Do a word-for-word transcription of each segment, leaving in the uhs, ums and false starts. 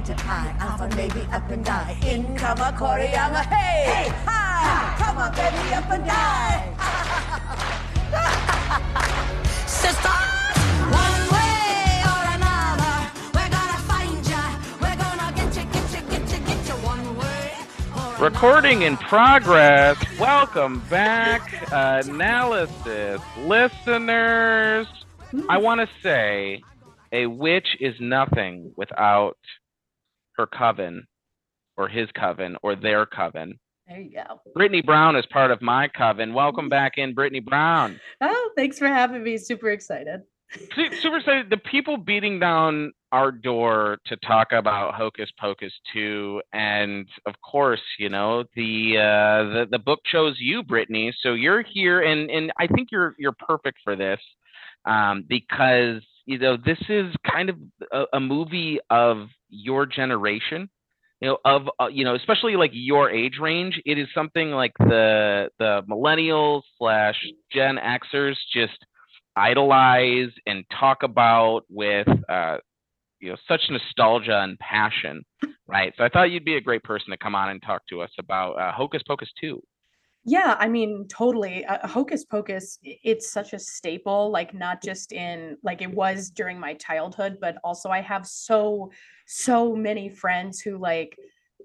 into pie. I'm from baby up and die. In Kama Koriyama, hey, hey, hi. Come on, baby, up and die. Sisters, one way or another, we're gonna find ya. We're gonna get you, get you, get you, get you one way or Recording in progress. Welcome back, uh, analysis listeners. I want to say a witch is nothing without her coven or his coven or their coven. There you go. Brittany Brown is part of my coven. Welcome back in, Brittany Brown. Oh, thanks for having me. Super excited. Super excited. The people beating down our door to talk about Hocus Pocus two, and of course, you know, the uh, the the book chose you, Brittany. So you're here, and and I think you're you're perfect for this, um, because you know this is kind of a, a movie of your generation. You know, of uh, you know, especially like your age range. It is something like the the millennials slash Gen Xers just idolize and talk about with uh, you know such nostalgia and passion, right? So I thought you'd be a great person to come on and talk to us about uh, Hocus Pocus two. Yeah, I mean, totally. Uh, Hocus Pocus, i- it's such a staple, like not just in like it was during my childhood, but also I have so so many friends who like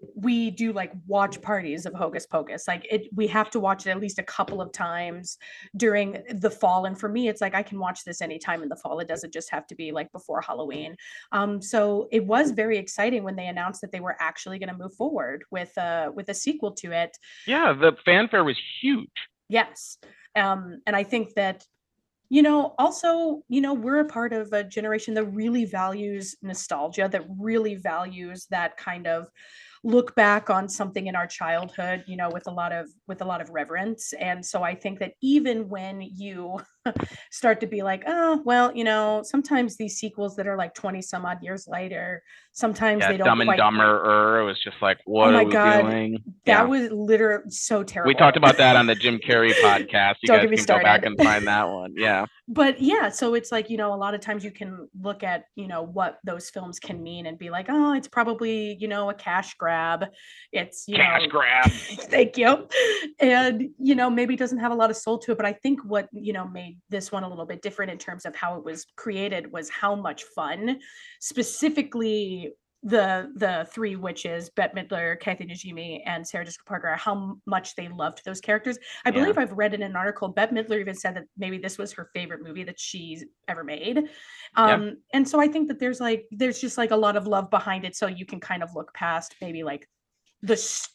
we do like watch parties of Hocus Pocus. Like it we have to watch it at least a couple of times during the fall. And for me, it's like I can watch this anytime in the fall. It doesn't just have to be like before Halloween. Um, so it was very exciting when they announced that they were actually going to move forward with uh with a sequel to it. Yeah, the fanfare was huge. Yes. Um, and I think that, you know, also, you know, we're a part of a generation that really values nostalgia, that really values that kind of look back on something in our childhood, you know, with a lot of with a lot of reverence. And so I think that even when you start to be like, oh, well, you know, sometimes these sequels that are like twenty some odd years later, sometimes Yeah, they don't Dumb and quite. Dumber. It was just like, Oh what my are we God, doing? that Yeah. was literally so terrible. We talked about that on the Jim Carrey podcast. You Don't guys get me can go back started. and find that one. Yeah. But yeah, so it's like, you know, a lot of times you can look at, you know, what those films can mean and be like, oh, it's probably, you know, a cash grab. It's, you Cash know, grab. thank you. And, you know, maybe it doesn't have a lot of soul to it, but I think what, you know, made this one a little bit different in terms of how it was created was how much fun, specifically the the three witches, Bette Midler, Kathy Najimy, and Sarah Jessica Parker, how m- much they loved those characters. I Yeah. believe I've read in an article, Bette Midler even said that maybe this was her favorite movie that she's ever made. Um, Yeah. and so I think that there's like there's just like a lot of love behind it, so you can kind of look past maybe like the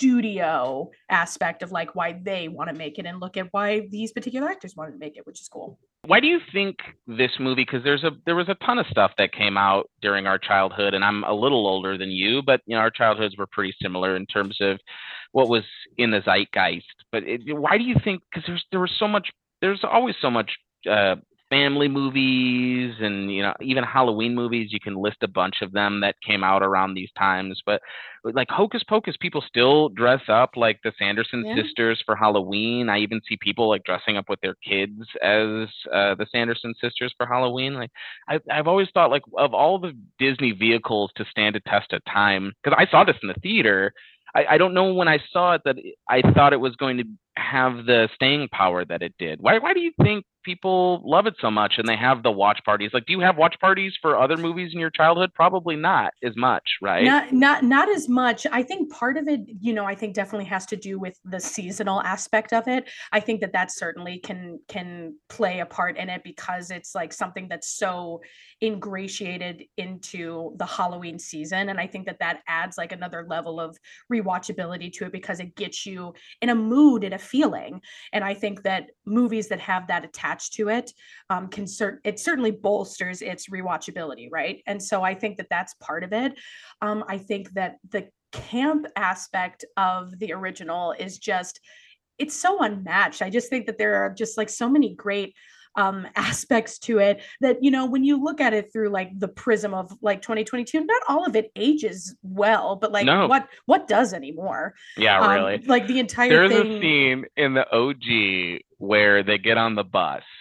studio aspect of like why they want to make it and look at why these particular actors wanted to make it, which is cool. Why do you think this movie? Because there's a there was a ton of stuff that came out during our childhood, and I'm a little older than you, but you know our childhoods were pretty similar in terms of what was in the zeitgeist. But it, why do you think? Because there's there was so much. There's always so much uh, family movies, and you know even Halloween movies. You can list a bunch of them that came out around these times. But like Hocus Pocus, people still dress up like the Sanderson Yeah. sisters for Halloween. I even see people like dressing up with their kids as uh, the Sanderson sisters for Halloween. Like I, I've always thought like of all the Disney vehicles to stand a test of time, because I saw this in the theater. I, I don't know when I saw it that I thought it was going to have the staying power that it did. Why why do you think people love it so much and they have the watch parties? Like, do you have watch parties for other movies in your childhood? Probably not as much, right? Not not not as much. I think part of it, you know, I think definitely has to do with the seasonal aspect of it. I think that that certainly can can play a part in it because it's like something that's so ingratiated into the Halloween season, and I think that that adds like another level of rewatchability to it because it gets you in a mood and a feeling. And I think that movies that have that attached to it um, can cert- it certainly bolsters its rewatchability, right? And so I think that that's part of it. Um, I think that the camp aspect of the original is just, it's so unmatched. I just think that there are just like so many great um aspects to it that, you know, when you look at it through like the prism of like twenty twenty-two, not all of it ages well, but like No. what what does anymore? Yeah, Um, really. like the entire There's thing. a scene in the O G where they get on the bus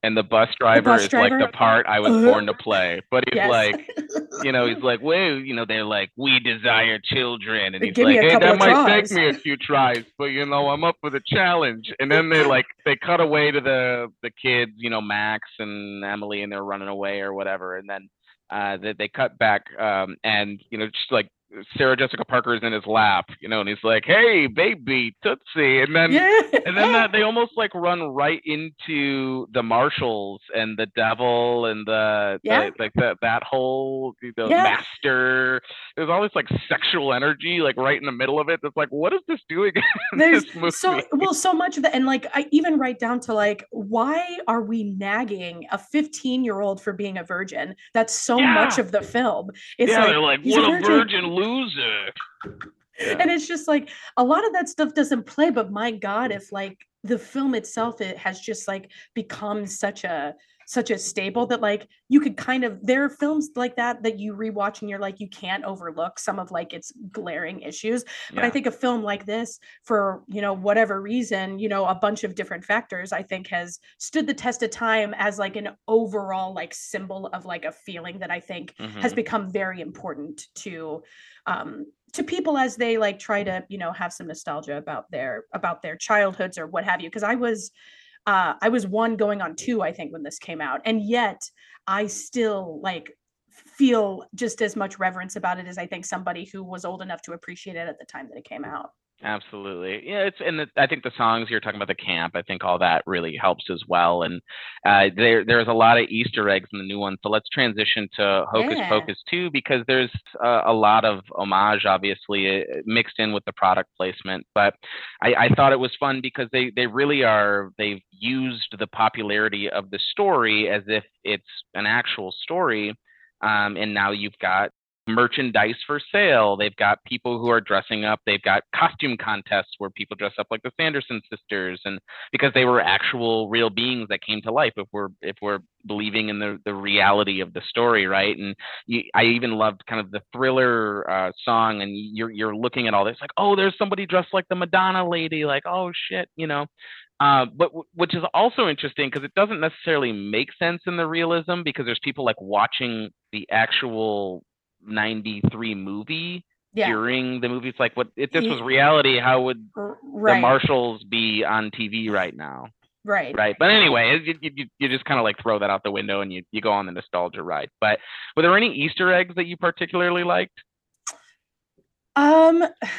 And the bus driver bus is like the driver? part I was Uh, born to play. But he's Yes. like, you know, he's like, well, you know, they're like, we desire children. And he's Give me like, a hey, couple that of might take tries. me a few tries, but you know, I'm up for the challenge. And then they like they cut away to the the kids, you know, Max and Emily, and they're running away or whatever. And then uh they, they cut back um and you know, just like Sarah Jessica Parker is in his lap, you know, and he's like, hey, baby, Tootsie. And then Yeah. and then that they almost like run right into the Marshals and the devil and the, Yeah. the like that that whole you know, Yeah. master. There's all this like sexual energy like right in the middle of it. That's like, what is this doing in There's this movie? so well so much of that, and like I even write down to like, why are we nagging a fifteen year old for being a virgin? That's so Yeah. much of the film. It's yeah, like, they're like, he's what a a virgin. virgin loser. Yeah. And it's just like a lot of that stuff doesn't play, but my God, if like the film itself, it has just like become such a such a staple that like you could kind of there are films like that that you rewatch and you're like you can't overlook some of like its glaring issues. But I Yeah. think a film like this, for you know whatever reason, you know a bunch of different factors, I think has stood the test of time as like an overall like symbol of like a feeling that I think has Mhm. become very important to um to people as they like try to you know have some nostalgia about their about their childhoods or what have you, because I was uh I was one going on two, I think, when this came out, and yet I still like feel just as much reverence about it as I think somebody who was old enough to appreciate it at the time that it came out. Absolutely. Yeah, it's and the, I think the songs you're talking about, the camp, I think all that really helps as well. And uh, there there's a lot of Easter eggs in the new one. So let's transition to Hocus Yeah. Pocus two, because there's uh, a lot of homage, obviously, uh, mixed in with the product placement. But I, I thought it was fun because they they really are they've used the popularity of the story as if it's an actual story. Um, and now you've got merchandise for sale. They've got people who are dressing up. They've got costume contests where people dress up like the Sanderson sisters, and because they were actual real beings that came to life. If we're if we're believing in the the reality of the story, right? And you, I even loved kind of the Thriller uh, song, and you're you're looking at all this like, oh, there's somebody dressed like the Madonna lady, like, oh shit, you know. Uh, but w- which is also interesting because it doesn't necessarily make sense in the realism, because there's people like watching the actual ninety-three movie Yeah. during the movie. It's like, what if this Ye- was reality? How would R- the right. Marshalls be on T V right now? Right. Right. But anyway, you, you, you just kind of like throw that out the window and you, you go on the nostalgia ride. But were there any Easter eggs that you particularly liked? Um,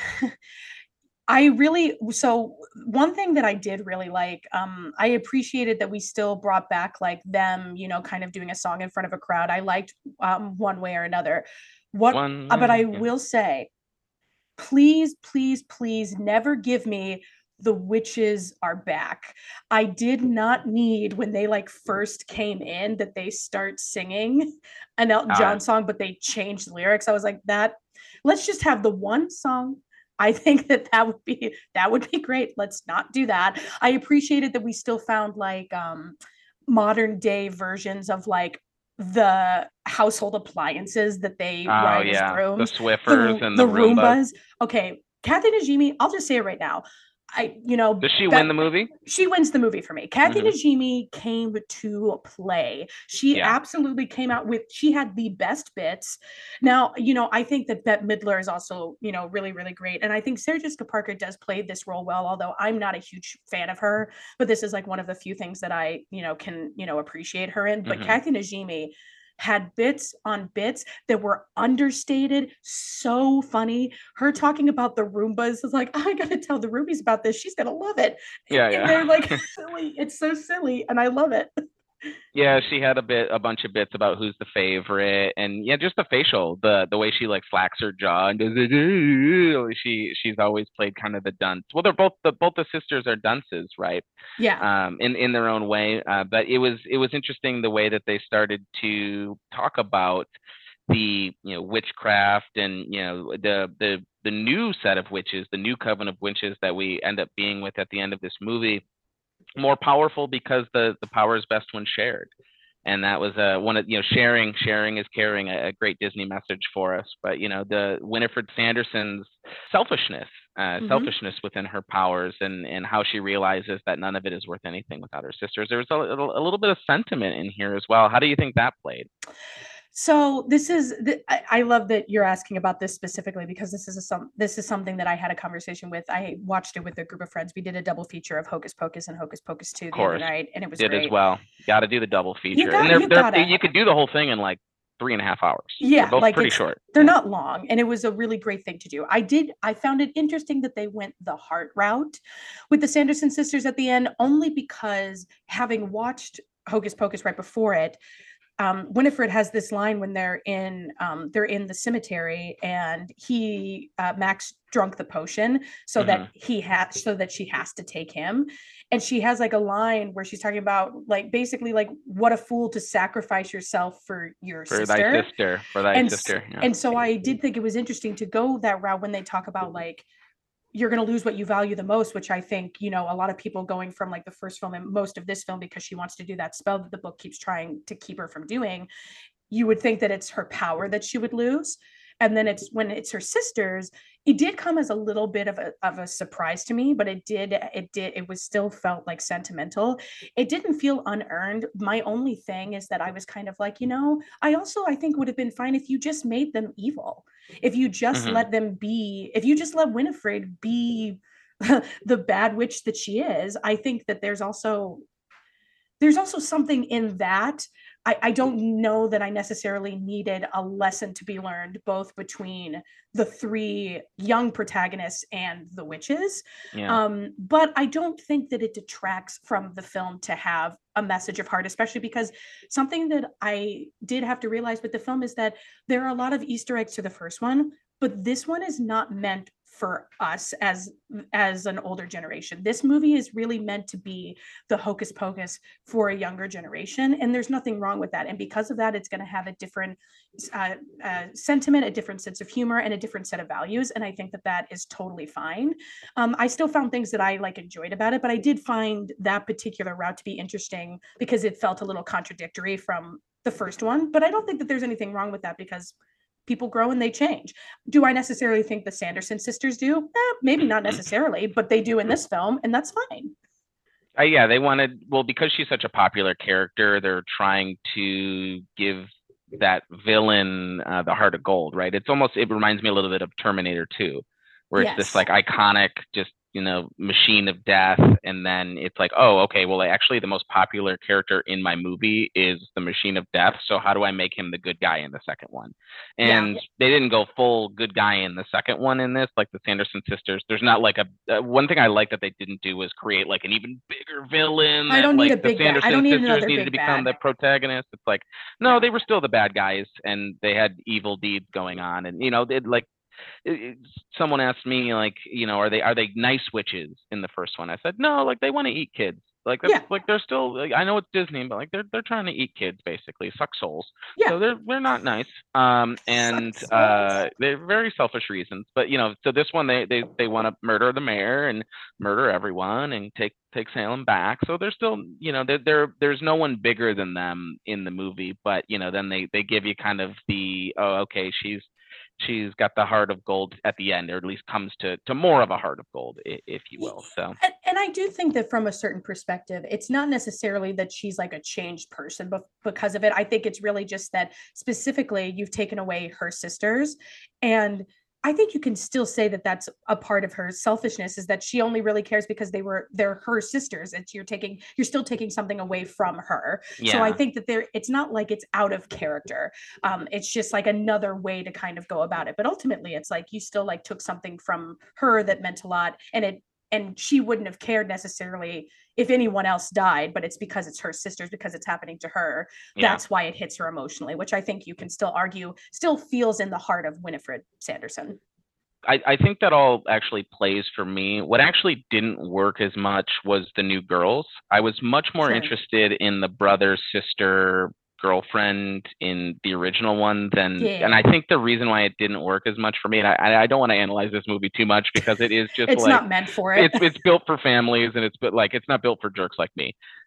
I really so one thing that I did really like, um, I appreciated that we still brought back like them, you know, kind of doing a song in front of a crowd. I liked um one way or another. What One uh, but I way, yeah. will say, please, please, please never give me the witches are back. I did not need when they like first came in that they start singing an Elton Uh, John song, but they changed the lyrics. I was like, that let's just have the one song. I think that that would be that would be great. Let's not do that. I appreciated that we still found like um modern day versions of like the household appliances that they oh ride as yeah, the brooms, Swiffers the and the the Roombas. Roombas. Okay, Kathy Najimy, I'll just say it right now. I, you know, Does she that- win the movie? She wins the movie for me. Kathy Mhm. Najimy came to play. She Yeah. absolutely came out with, she had the best bits. Now, you know, I think that Bette Midler is also, you know, really, really great. And I think Sarah Jessica Parker does play this role well, although I'm not a huge fan of her. But this is like one of the few things that I, you know, can, you know, appreciate her in. But Mhm. Kathy Najimy had bits on bits that were understated, so funny. Her talking about the Roombas is like, I gotta tell the Rubies about this. She's gonna love it. Yeah, And yeah. they're like silly. It's so silly, and I love it. Yeah, she had a bit, a bunch of bits about who's the favorite, and yeah, just the facial, the the way she like flacks her jaw and does it. She she's always played kind of the dunce. Well, they're both the both the sisters are dunces, right? Yeah. Um, in in their own way. Uh, but it was it was interesting the way that they started to talk about the you know witchcraft and you know the the the new set of witches, the new coven of witches that we end up being with at the end of this movie, more powerful because the the power is best when shared. And that was uh, one of you know sharing sharing is caring, a, a great Disney message for us. But you know the Winifred Sanderson's selfishness uh, Mhm. selfishness within her powers, and and how she realizes that none of it is worth anything without her sisters. There's a, little- a little bit of sentiment in here as well. How do you think that played? So this is the, I, I love that you're asking about this specifically because this is a some this is something that I had a conversation with. I watched it with a group of friends. We did a double feature of Hocus Pocus and Hocus Pocus two Of the other course, night, and it was did as great. well. Got to do the double You feature, and got they're you they're gotta. you could do the whole thing in like three and a half hours. They're Yeah, both like pretty it's short. they're Yeah. not long, and it was a really great thing to do. I did I found it interesting that they went the heart route with the Sanderson sisters at the end, only because having watched Hocus Pocus right before it, um, Winifred has this line when they're in um, they're in the cemetery, and he uh, Max drunk the potion so Mhm. that he had so that she has to take him, and she has like a line where she's talking about like basically like what a fool to sacrifice yourself for your For thy sister. sister, for thy And sister. Yeah. and so I did think it was interesting to go that route when they talk about like you're going to lose what you value the most, which I think, you know, a lot of people going from like the first film and most of this film because she wants to do that spell that the book keeps trying to keep her from doing. You would think that it's her power that she would lose. And then it's when it's her sisters, it did come as a little bit of a, of a surprise to me, but it did, it did, it was still felt like sentimental. It didn't feel unearned. My only thing is that I was kind of like, you know, I also, I think would have been fine if you just made them evil. If you just Mhm. let them be, if you just let Winifred be the bad witch that she is, I think that there's also there's also something in that. I, I don't know that I necessarily needed a lesson to be learned both between the three young protagonists and the witches. Yeah. Um, but I don't think that it detracts from the film to have a message of heart, especially because something that I did have to realize with the film is that there are a lot of Easter eggs to the first one, but this one is not meant for us as as an older generation. This movie is really meant to be the Hocus Pocus for a younger generation, and there's nothing wrong with that. And because of that, it's going to have a different uh, uh, sentiment, a different sense of humor, and a different set of values. And I think that that is totally fine. Um, I still found things that I like enjoyed about it, but I did find that particular route to be interesting because it felt a little contradictory from the first one. But I don't think that there's anything wrong with that because people grow and they change. Do I necessarily think the Sanderson sisters do? Eh, maybe not necessarily, but they do in this film, and that's fine. Uh, yeah, they wanted, well, because she's such a popular character, they're trying to give that villain uh, the heart of gold, right? It's almost, it reminds me a little bit of Terminator two, where it's this Yes. like iconic, just, you know, machine of death. And then it's like, oh, okay, well, actually, the most popular character in my movie is the machine of death. So how do I make him the good guy in the second one? Yeah. And they didn't go full good guy in the second one in this, like the Sanderson sisters. There's not like a, uh, one thing I like that they didn't do was create like an even bigger villain I that don't need like a the big bad. I Sanderson don't need sisters another needed to big become bad. the protagonist. It's like, no, Yeah. they were still the bad guys and they had evil deeds going on. And, you know, it like, it, it- someone asked me like, you know, are they are they nice witches in the first one? I said no, like they want to eat kids. Like that's Yeah. like they're still. Like, I know it's Disney, but like they're they're trying to eat kids basically, suck souls. Yeah. So they're they're not nice. Um, and Suck uh, souls. they're very selfish reasons. But you know, so this one they they they want to murder the mayor and murder everyone and take take Salem back. So they're still, you know, they're, they're there's no one bigger than them in the movie. But you know, then they they give you kind of the, oh, okay, she's she's got the heart of gold at the end, or at least comes to to more of a heart of gold, if you will. So and, and I do think that from a certain perspective, it's not necessarily that she's like a changed person but because of it. I think it's really just that specifically you've taken away her sisters, and I think you can still say that that's a part of her selfishness, is that she only really cares because they were they're her sisters. It's you're taking you're still taking something away from her. Yeah. So I think that there it's not like it's out of character. Um, it's just like another way to kind of go about it. But ultimately, it's like you still like took something from her that meant a lot, and it and she wouldn't have cared necessarily if anyone else died, but it's because it's her sisters, because it's happening to her. Yeah. That's why it hits her emotionally, which I think you can still argue still feels in the heart of Winifred Sanderson. I, I think that all actually plays for me. What actually didn't work as much was the new girls. I was much more Sure. interested in the brother, sister, girlfriend in the original one than, Yeah. and I think the reason why it didn't work as much for me, and I, I don't want to analyze this movie too much because it is just It's like, not meant for it. it's it's built for families and it's but like it's not built for jerks like me.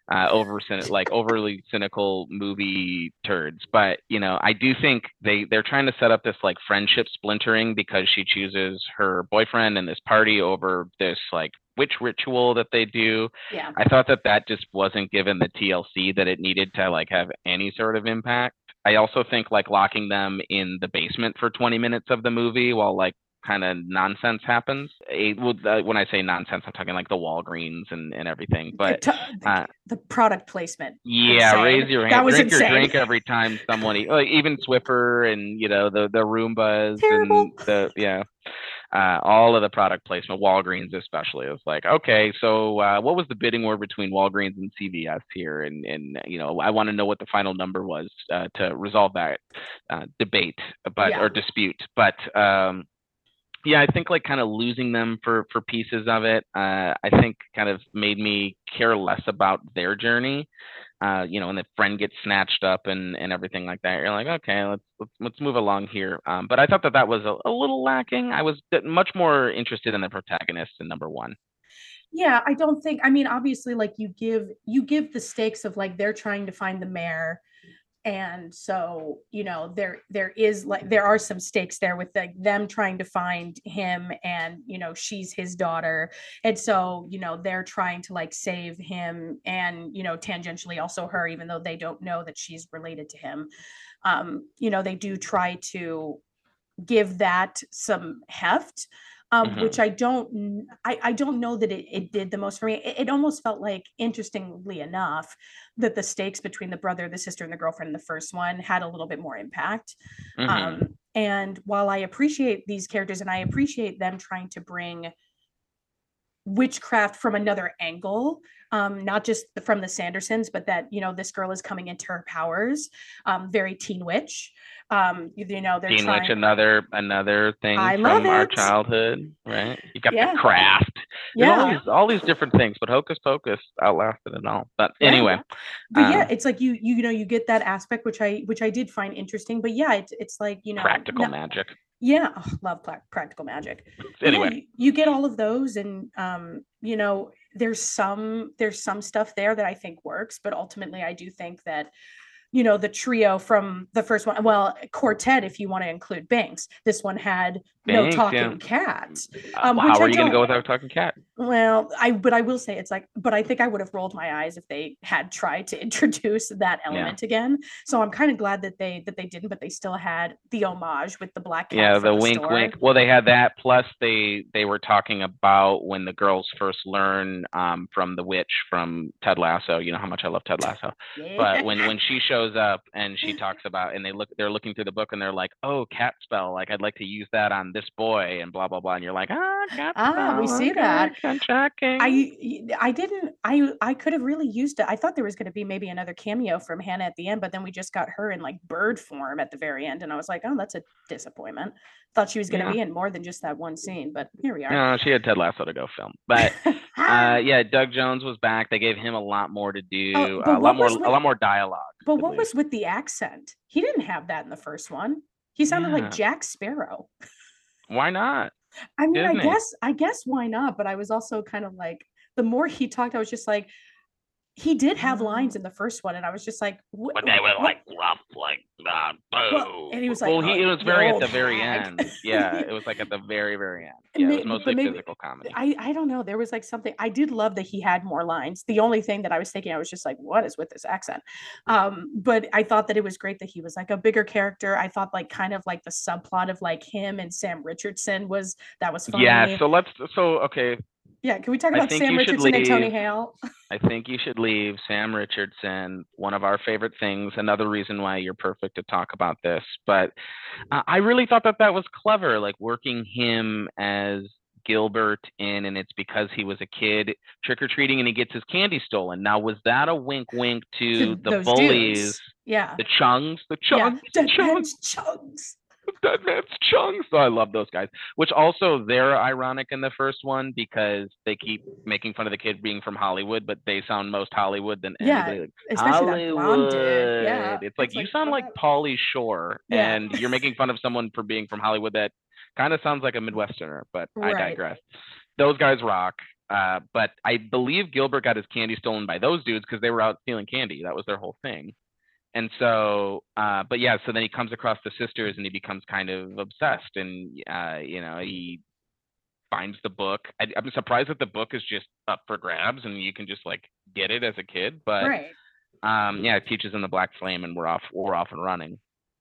uh, over like overly cynical movie turds. But you know, I do think they they're trying to set up this like friendship splintering because she chooses her boyfriend and this party over this like witch ritual that they do. Yeah. I thought that that just wasn't given the T L C that it needed to like have any sort of impact. I also think like locking them in the basement for twenty minutes of the movie while like kind of nonsense happens. It, well, uh, when I say nonsense, I'm talking like the Walgreens and, and everything. But the, uh, the product placement. Yeah, insane. raise your hand. That was Drink insane. your drink every time someone, eat, like even Swiffer and you know the the Roombas Terrible. and the yeah. Uh, all of the product placement, Walgreens especially, it's like, okay, so uh, what was the bidding war between Walgreens and C V S here? And and you know, I want to know what the final number was uh, to resolve that uh, debate, but Yeah. or dispute. But um, yeah, I think like kind of losing them for for pieces of it, uh, I think kind of made me care less about their journey. Uh, you know, and the friend gets snatched up and, and everything like that. You're like, okay, let's let's, let's move along here. Um, but I thought that that was a, a little lacking. I was much more interested in the protagonist in number one. Yeah, I don't think. I mean, obviously, like you give you give the stakes of like they're trying to find the mayor, and so you know there there is like there are some stakes there with like them trying to find him, and you know she's his daughter, and so you know they're trying to like save him, and you know tangentially also her, even though they don't know that she's related to him. Um, you know they do try to give that some heft. Um, Mhm. which I don't, I, I don't know that it, it did the most for me. It, it almost felt like, interestingly enough, that the stakes between the brother, the sister, and the girlfriend in the first one had a little bit more impact. Mhm. Um, and while I appreciate these characters and I appreciate them trying to bring witchcraft from another angle, um, not just from the Sandersons, but that you know this girl is coming into her powers, um, very Teen Witch. Um, you, you know they're Teen trying. Witch, another another thing I from love our it. childhood, right? You got Yeah. the craft, There's all Yeah. these all these different things, but Hocus Pocus outlasted it all. But Yeah. anyway, But yeah, uh, it's like you you know you get that aspect which I which I did find interesting. But yeah, it's it's like you know practical no- magic. yeah, oh, love pla- practical magic. But Anyway, yeah, you, you get all of those, and um, you know there's some there's some stuff there that I think works, but ultimately I do think that you know the trio from the first one, well, quartet if you want to include Binks. This one had no Binks, talking yeah. cat, uh, um, how which are I you going to don't. go without talking cat? Well, I but I will say it's like, but I think I would have rolled my eyes if they had tried to introduce that element again. So I'm kind of glad that they that they didn't, but they still had the homage with the black cat. Yeah, from the the wink, store. wink. Well, they had that. Plus, they they were talking about when the girls first learn um, from the witch from Ted Lasso. You know how much I love Ted Lasso. Yeah. But when when she shows up and she talks about, and they look, they're looking through the book and they're like, oh, cat spell. Like I'd like to use that on this boy and blah blah blah. And you're like, ah, cat Ah, spell. we see okay, that. checking. I I didn't I I could have really used it. I thought there was going to be maybe another cameo from Hannah at the end, but then we just got her in like bird form at the very end, and I was like, oh, that's a disappointment. Thought she was going to Yeah. be in more than just that one scene, but here we are. No, she had Ted Lasso to go film. But uh, yeah, Doug Jones was back. They gave him a lot more to do, Oh, but a lot what more, was with- a lot more dialogue. But at what was least. with the accent? He didn't have that in the first one. He sounded Yeah. like Jack Sparrow. Why not? I mean, I Disney. guess I guess why not? But I was also kind of like, the more he talked, I was just like, he did have lines in the first one, and I was just like, what? But they were what- like rough, like uh, Well, boo. and he was like, well, he "Oh, it was you very at old the very hag." end. Yeah, it was like at the very very end. And Yeah, may- it was but mostly maybe- physical comedy. I I don't know. There was like something I did love that he had more lines. The only thing that I was thinking, I was just like, what is with this accent? Um, but I thought that it was great that he was like a bigger character. I thought like kind of like the subplot of like him and Sam Richardson was that was funny. Yeah. So let's. So okay. Yeah, can we talk I about think Sam you should Richardson and Tony leave. Hale? I think you should leave Sam Richardson, one of our favorite things. Another reason why you're perfect to talk about this. But uh, I really thought that that was clever, like working him as Gilbert in, and it's because he was a kid trick or treating and he gets his candy stolen. Now, was that a wink, wink to, To the those bullies, dudes. Yeah. the Chungs, the Yeah. Chungs, the Dead Chungs, man's chunks. Dead man's Chungs? Oh, I love those guys. Which also they're ironic in the first one because they keep making fun of the kid being from Hollywood, but they sound most Hollywood than Yeah, anybody. Like, especially that blonde dude. Yeah. Hollywood. It's like It's you like, sound what? like Pauly Shore, Yeah. and you're making fun of someone for being from Hollywood that kind of sounds like a Midwesterner, but I Right. digress. Those guys rock. uh, but I believe Gilbert got his candy stolen by those dudes because they were out stealing candy. That was their whole thing. And so, uh, but yeah, so then he comes across the sisters and he becomes kind of obsessed, and uh, you know, he finds the book. I, I'm surprised that the book is just up for grabs and you can just like get it as a kid. But Right. um, yeah, it teaches him the Black Flame, and we're off. We're off and running.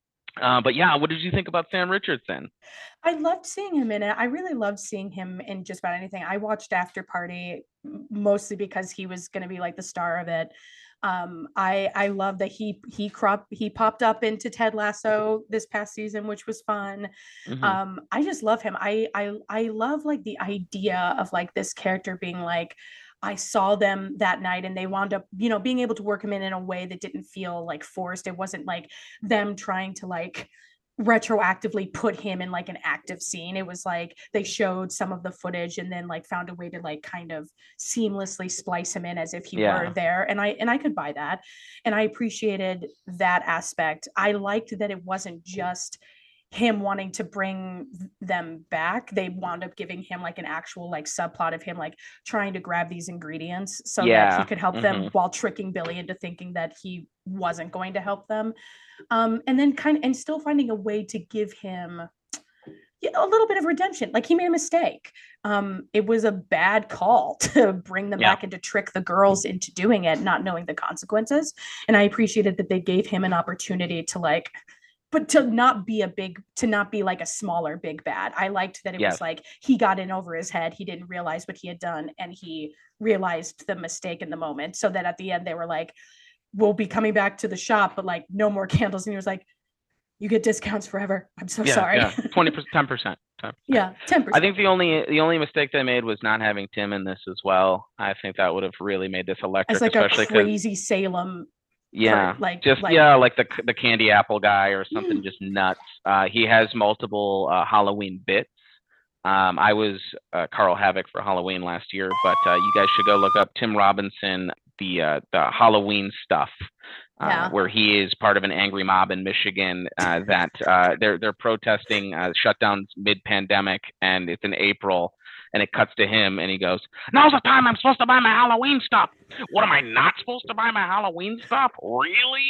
Uh, but yeah, what did you think about Sam Richardson? I loved seeing him in it. I really loved seeing him in just about anything. I watched After Party m- mostly because he was going to be like the star of it. Um, I I love that he he crop he popped up into Ted Lasso this past season, which was fun. Mhm. Um, I just love him. I I I love like the idea of like this character being like, I saw them that night and they wound up, you know, being able to work him in in a way that didn't feel like forced. It wasn't like them trying to like retroactively put him in like an active scene. It was like they showed some of the footage and then like found a way to like kind of seamlessly splice him in as if he Yeah. were there. And I and I could buy that. And I appreciated that aspect. I liked that it wasn't just him wanting to bring th- them back. They wound up giving him like an actual like subplot of him like trying to grab these ingredients so that he Yeah. could help them Mhm. while tricking Billy into thinking that he wasn't going to help them. Um, and then kind of and still finding a way to give him yeah, a little bit of redemption. Like he made a mistake. Um, it was a bad call to bring them Yeah. back and to trick the girls into doing it, not knowing the consequences. And I appreciated that they gave him an opportunity to like, but to not be a big, to not be like a smaller big bad. I liked that it Yes. was like he got in over his head. He didn't realize what he had done, and he realized the mistake in the moment. So that at the end they were like, "We'll be coming back to the shop, but like no more candles." And he was like, "You get discounts forever. I'm so Yeah. sorry." Yeah. Twenty percent, ten percent. Yeah, ten I percent. think the only the only mistake they made was not having Tim in this as well. I think that would have really made this electric, As like a especially because crazy Salem, yeah, like just like yeah, like the the candy apple guy or something just nuts. Uh, he has multiple uh, Halloween bits. Um, I was uh, Carl Havoc for Halloween last year, but uh, you guys should go look up Tim Robinson, the uh, the Halloween stuff, uh, Yeah. where he is part of an angry mob in Michigan uh, that uh, they're they're protesting uh, shutdowns mid pandemic, and it's in April. And it cuts to him, and he goes, "Now's the time I'm supposed to buy my Halloween stuff. What am I not supposed to buy my Halloween stuff? Really?"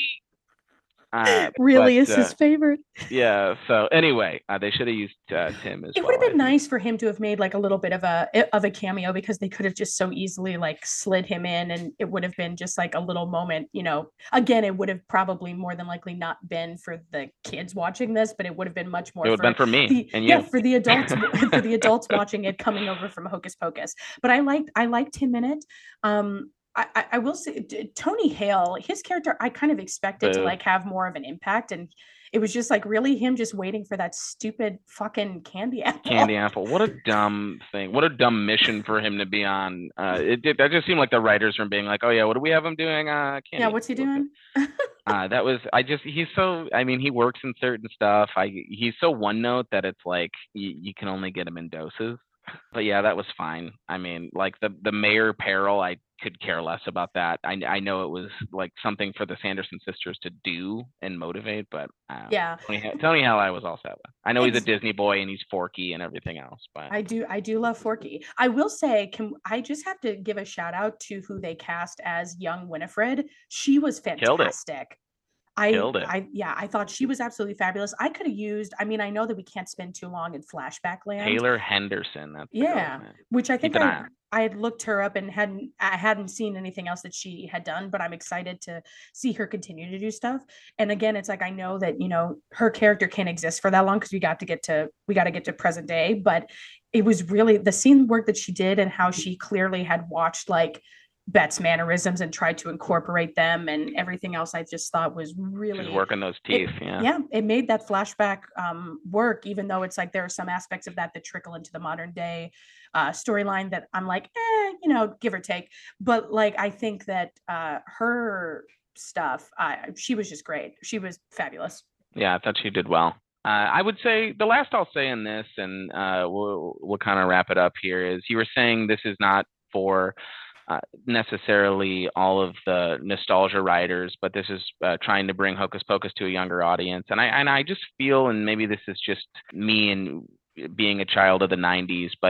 Uh, really but, is his uh, favorite. yeah. So anyway, uh, they should have used uh, Tim as It well. would have I been think. nice for him to have made like a little bit of a of a cameo, because they could have just so easily like slid him in, and it would have been just like a little moment, you know. Again, it would have probably more than likely not been for the kids watching this, but it would have been much more It would have for been for me the and yeah, you. for the adults for the adults watching it coming over from Hocus Pocus. But I liked I liked him in it. Um I, I- I will say t- Tony Hale, his character, I kind of expected to Boo. like have more of an impact, and it was just like really him just waiting for that stupid fucking candy apple. Candy apple. What a dumb thing. What a dumb mission for him to be on. Uh, it did that just seemed like the writers from being like, "Oh yeah, what do we have him doing?" Uh, candy. Yeah, what's he doing? Uh, that was I just he's so I mean he works in certain stuff. I he's so one note that it's like you, you can only get him in doses. But yeah, that was fine. I mean, like the the Mayor Peril, I could care less about that. I I know it was like something for the Sanderson sisters to do and motivate, but uh, Yeah, Tony Hale- Tony Hale, I was all set with. I know he's a Ex- Disney boy and he's Forky and everything else, but I do I do love Forky. I will say, can I just have to give a shout out to who they cast as young Winifred? She was Killed it. fantastic. I, Killed it. I yeah, I thought she was absolutely fabulous. I could have used, I mean, I know that we can't spend too long in flashback land. Taylor Henderson. That's the girl's Yeah, name. which I think Keep an eye I on her. I had looked her up and hadn't I hadn't seen anything else that she had done, but I'm excited to see her continue to do stuff. And again, it's like I know that, you know, her character can't exist for that long because we got to get to we got to get to present day, but it was really the scene work that she did and how she clearly had watched like Bet's mannerisms and tried to incorporate them and everything else. I just thought was really She's working those it- teeth. yeah. yeah, it made that flashback um, work, even though it's like there are some aspects of that that trickle into the modern day uh, storyline that I'm like, eh, you know, give or take. But like, I think that uh, her stuff, uh, she was just great. She was fabulous. Yeah, I thought she did well. Uh, I would say the last I'll say in this, and uh, we'll we'll kind of wrap it up here, is you were saying this is not for uh, necessarily all of the nostalgia writers, but this is uh, trying to bring Hocus Pocus to a younger audience. And I and I just feel, and maybe this is just me and being a child of the nineties, but I,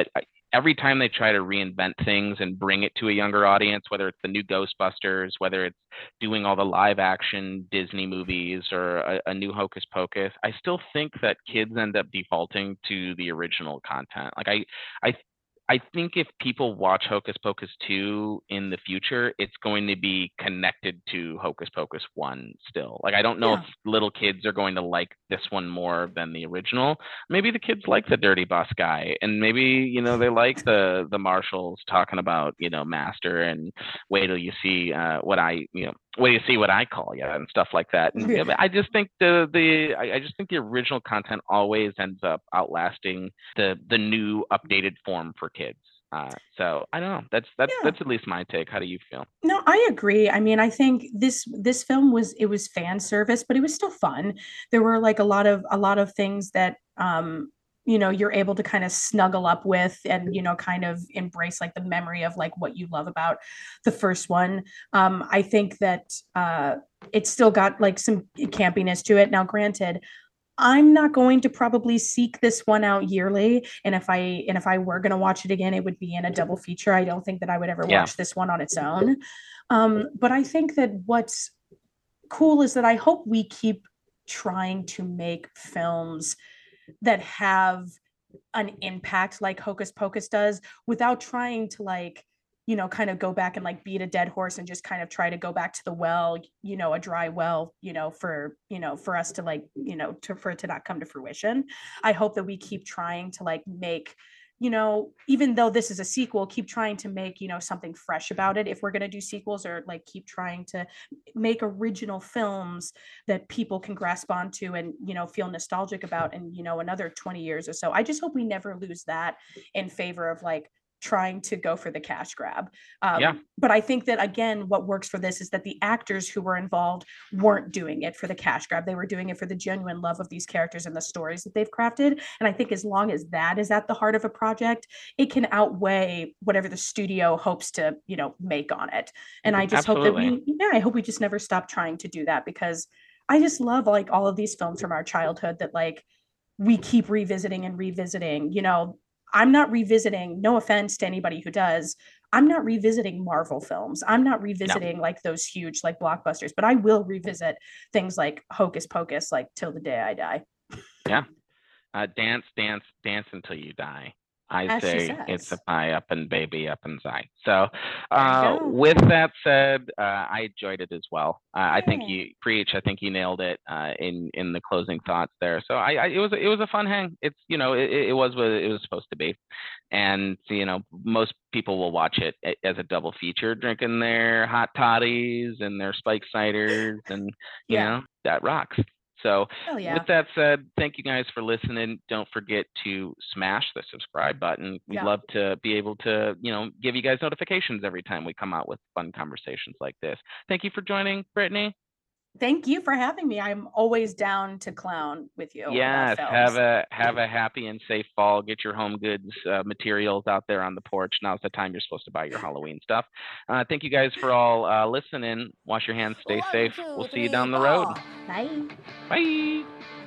every time they try to reinvent things and bring it to a younger audience, whether it's the new Ghostbusters, whether it's doing all the live action Disney movies or a, a new Hocus Pocus, I still think that kids end up defaulting to the original content. Like I, I I think if people watch Hocus Pocus two in the future, it's going to be connected to Hocus Pocus one still. Like, I don't know Yeah. if little kids are going to like this one more than the original. Maybe the kids like the dirty bus guy, and maybe, you know, they like the the marshals talking about, you know, master and wait till you see uh, what I, you know, wait till you see what I call you and stuff like that. And yeah, I just think the the I, I just think the original content always ends up outlasting the the new updated form for kids. Uh, so I don't know. That's that's Yeah. that's at least my take. How do you feel? No, I agree. I mean, I think this this film was it was fan service, but it was still fun. There were like a lot of a lot of things that um you know you're able to kind of snuggle up with and you know kind of embrace like the memory of like what you love about the first one. Um I think that uh it's still got like some campiness to it. Now, granted, I'm not going to probably seek this one out yearly. And if I and if I were going to watch it again, it would be in a double feature. I don't think that I would ever Yeah. watch this one on its own. Um, but I think that what's cool is that I hope we keep trying to make films that have an impact like Hocus Pocus does without trying to like, you know, kind of go back and like beat a dead horse and just kind of try to go back to the well, you know, a dry well, you know, for, you know, for us to like, you know, to for it to not come to fruition. I hope that we keep trying to like make, you know, even though this is a sequel, keep trying to make, you know, something fresh about it if we're going to do sequels, or like keep trying to make original films that people can grasp onto and, you know, feel nostalgic about in, you know, another twenty years or so. I just hope we never lose that in favor of like trying to go for the cash grab. Um, Yeah. But I think that, again, what works for this is that the actors who were involved weren't doing it for the cash grab. They were doing it for the genuine love of these characters and the stories that they've crafted. And I think as long as that is at the heart of a project, it can outweigh whatever the studio hopes to, you know, make on it. And I just hope that Absolutely. we, yeah, I hope we just never stop trying to do that, because I just love like all of these films from our childhood that like we keep revisiting and revisiting. You know, I'm not revisiting, no offense to anybody who does, I'm not revisiting Marvel films. I'm not revisiting no. like those huge like blockbusters, but I will revisit things like Hocus Pocus, like till the day I die. Yeah. Uh, dance, dance, dance until you die. I As she say says. it's a pie up and baby up inside. So uh, with that said, uh, I enjoyed it as well. Uh, I think you preach. I think you nailed it uh, in in the closing thoughts there. So I, I it was it was a fun hang. It's you know it, it was what it was supposed to be, and you know most people will watch it as a double feature, drinking their hot toddies and their spiked ciders, and you Yeah. know that rocks. So yeah. with that said, thank you guys for listening. Don't forget to smash the subscribe button. We'd Yeah. love to be able to, you know, give you guys notifications every time we come out with fun conversations like this. Thank you for joining, Brittany. Thank you for having me. I'm always down to clown with you. Yes, about have films. a have a happy and safe fall. Get your home goods uh, materials out there on the porch. Now's the time you're supposed to buy your Halloween stuff. Uh, thank you guys for all uh, listening. Wash your hands. Stay One, safe. two, We'll see three, you down the four. road. Bye. Bye.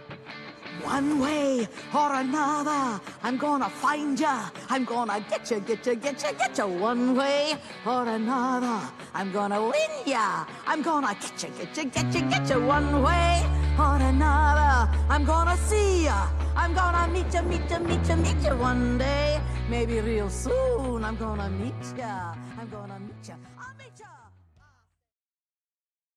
One way or another, I'm gonna find ya. I'm gonna get ya, get ya, get ya, get ya. One way or another, I'm gonna win ya. I'm gonna get ya, get ya, get ya, get ya. One way or another, I'm gonna see ya. I'm gonna meet ya, meet ya, meet ya, meet ya one day. Maybe real soon, I'm gonna meet ya. I'm gonna meet ya.